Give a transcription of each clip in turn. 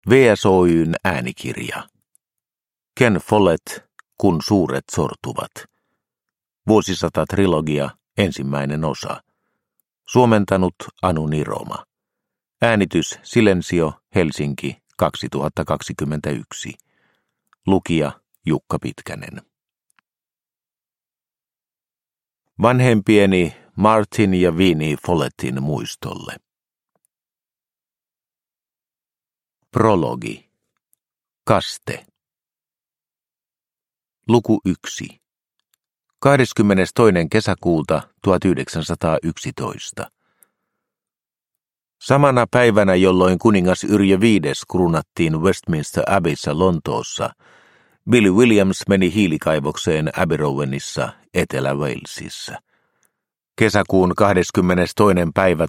VSOY:n äänikirja. Ken Follett, Kun suuret sortuvat. Vuosisata-trilogia, 1. osa. Suomentanut Anu Niroma. Äänitys Silensio, Helsinki, 2021. Lukija Jukka Pitkänen. Vanhempieni Martin ja Winnie Follettin muistolle. Prologi. Kaste. Luku 1. 22. kesäkuuta 1911. Samana päivänä, jolloin kuningas Yrjö V kruunattiin Westminster Abbeyssä Lontoossa, Billy Williams meni hiilikaivokseen Aberowenissa, Etelä-Walesissa. Kesäkuun 22. päivä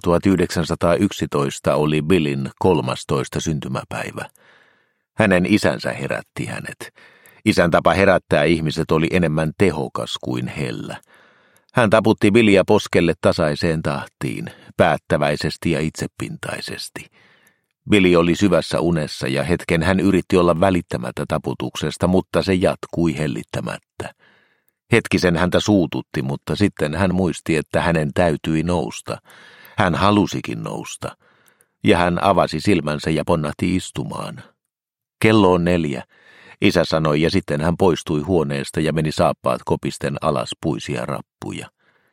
1911 oli Billin 13. syntymäpäivä. Hänen isänsä herätti hänet. Isän tapa herättää ihmiset oli enemmän tehokas kuin hellä. Hän taputti Billyä poskelle tasaiseen tahtiin, päättäväisesti ja itsepintaisesti. Billy oli syvässä unessa ja hetken hän yritti olla välittämättä taputuksesta, mutta se jatkui hellittämättä. Hetkisen häntä suututti, mutta sitten hän muisti, että hänen täytyi nousta. Hän halusikin nousta. Ja hän avasi silmänsä ja ponnahti istumaan. Kello on 4, isä sanoi, ja sitten hän poistui huoneesta ja meni saappaat kopisten alas puisia rappuja.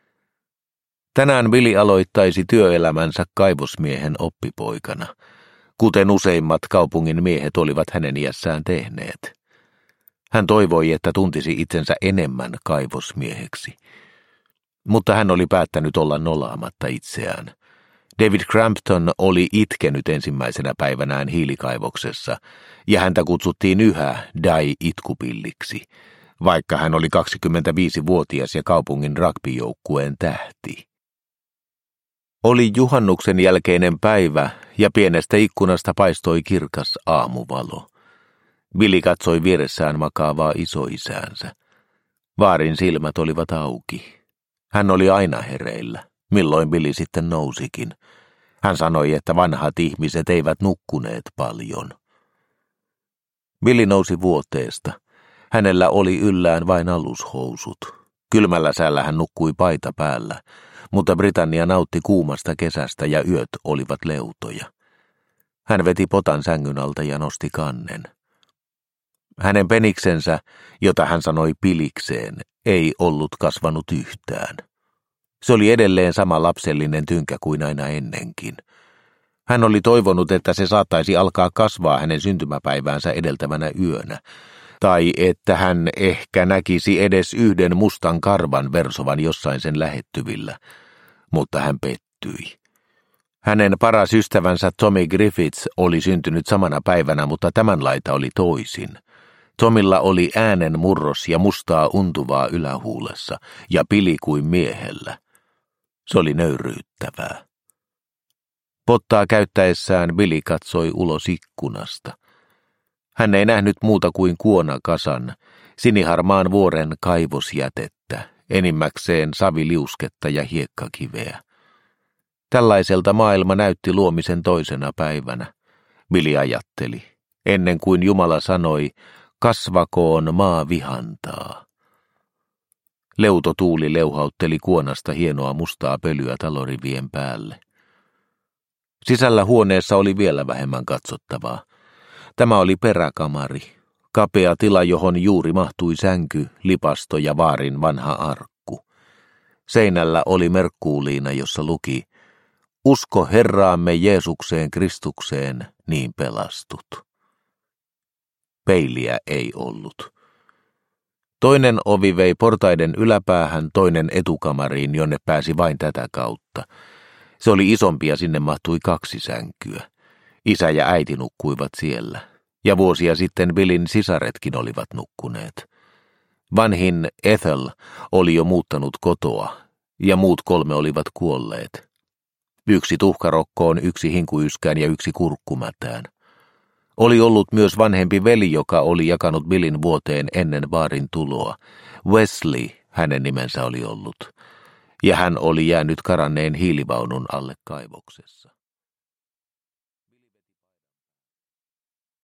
Tänään Billy aloittaisi työelämänsä kaivosmiehen oppipoikana, kuten useimmat kaupungin miehet olivat hänen iässään tehneet. Hän toivoi, että tuntisi itsensä enemmän kaivosmieheksi. Mutta hän oli päättänyt olla nolaamatta itseään. David Crampton oli itkenyt ensimmäisenä päivänään hiilikaivoksessa, ja häntä kutsuttiin yhä Die-itkupilliksi, vaikka hän oli 25-vuotias ja kaupungin rugbyjoukkueen tähti. Oli juhannuksen jälkeinen päivä, ja pienestä ikkunasta paistoi kirkas aamuvalo. Billy katsoi vieressään makaavaa isoisäänsä. Vaarin silmät olivat auki. Hän oli aina hereillä, milloin Billy sitten nousikin. Hän sanoi, että vanhat ihmiset eivät nukkuneet paljon. Billy nousi vuoteesta. Hänellä oli yllään vain alushousut. Kylmällä säällä hän nukkui paita päällä, mutta Britannia nautti kuumasta kesästä ja yöt olivat leutoja. Hän veti potan sängyn alta ja nosti kannen. Hänen peniksensä, jota hän sanoi pilikseen, ei ollut kasvanut yhtään. Se oli edelleen sama lapsellinen tynkä kuin aina ennenkin. Hän oli toivonut, että se saattaisi alkaa kasvaa hänen syntymäpäiväänsä edeltävänä yönä, tai että hän ehkä näkisi edes yhden mustan karvan versovan jossain sen lähettyvillä, mutta hän pettyi. Hänen paras ystävänsä Tommy Griffiths oli syntynyt samana päivänä, mutta tämän laita oli toisin. Tomilla oli äänen murros ja mustaa untuvaa ylähuulessa ja pili kuin miehellä. Se oli nöyryyttävää. Pottaa käyttäessään Billy katsoi ulos ikkunasta. Hän ei nähnyt muuta kuin kuonakasan, siniharmaan vuoren kaivosjätettä, enimmäkseen saviliusketta ja hiekkakiveä. Tällaiselta maailma näytti luomisen toisena päivänä, Billy ajatteli, ennen kuin Jumala sanoi, kasvakoon maa vihantaa. Leutotuuli leuhautteli kuonasta hienoa mustaa pölyä talorivien päälle. Sisällä huoneessa oli vielä vähemmän katsottavaa. Tämä oli peräkamari, kapea tila, johon juuri mahtui sänky, lipasto ja vaarin vanha arkku. Seinällä oli merkkuuliina, jossa luki, usko Herraamme Jeesukseen Kristukseen, niin pelastut. Peiliä ei ollut. Toinen ovi vei portaiden yläpäähän, toinen etukamariin, jonne pääsi vain tätä kautta. Se oli isompi ja sinne mahtui 2 sänkyä. Isä ja äiti nukkuivat siellä, ja vuosia sitten Billyn sisaretkin olivat nukkuneet. Vanhin Ethel oli jo muuttanut kotoa, ja muut 3 olivat kuolleet. 1 tuhkarokkoon, 1 hinkuyskään ja 1 kurkkumätään. Oli ollut myös vanhempi veli, joka oli jakanut Billyn vuoteen ennen vaarin tuloa. Wesley hänen nimensä oli ollut, ja hän oli jäänyt karanneen hiilivaunun alle kaivoksessa.